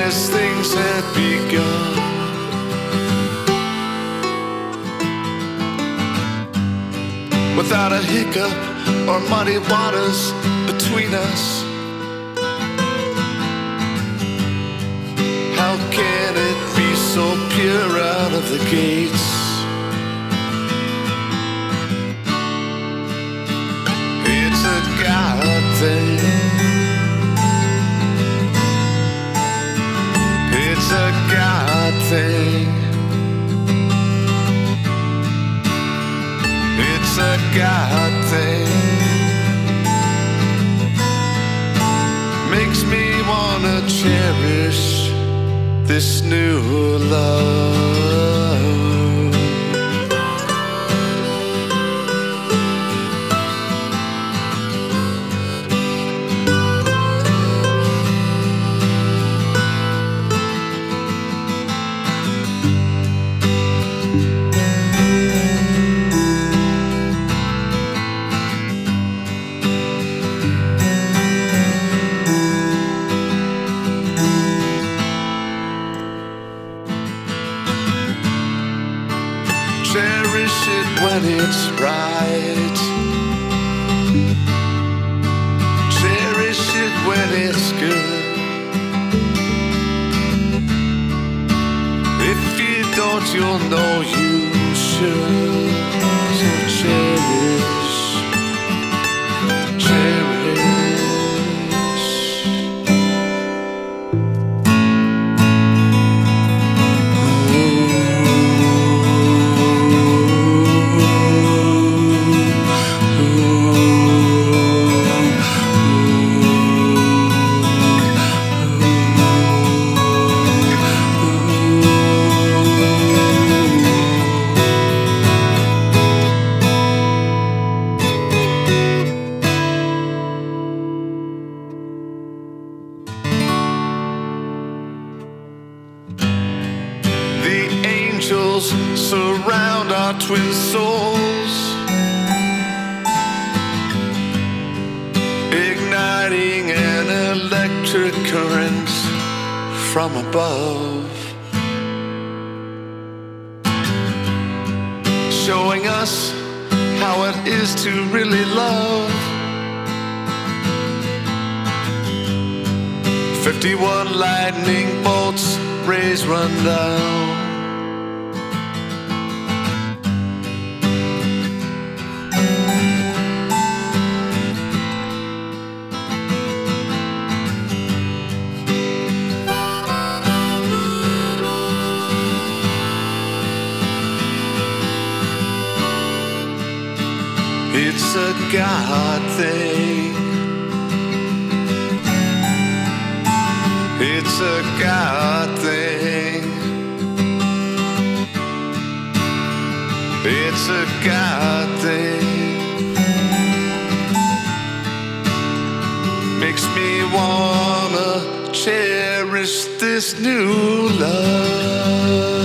as things had begun. Without a hiccup or muddy waters between us, how can it be so pure out of the gates? It's a God thing. It's a God thing. It's a God thing. Makes me wanna cherish this new love. Cherish it when it's right. Cherish it when it's good. If you don't, you'll know you should. So cherish, cherish. Angels surround our twin souls, igniting an electric current from above, showing us how it is to really love. 51 lightning bolts, rays run down. It's a God thing. It's a God thing. It's a God thing. Makes me wanna cherish this new love.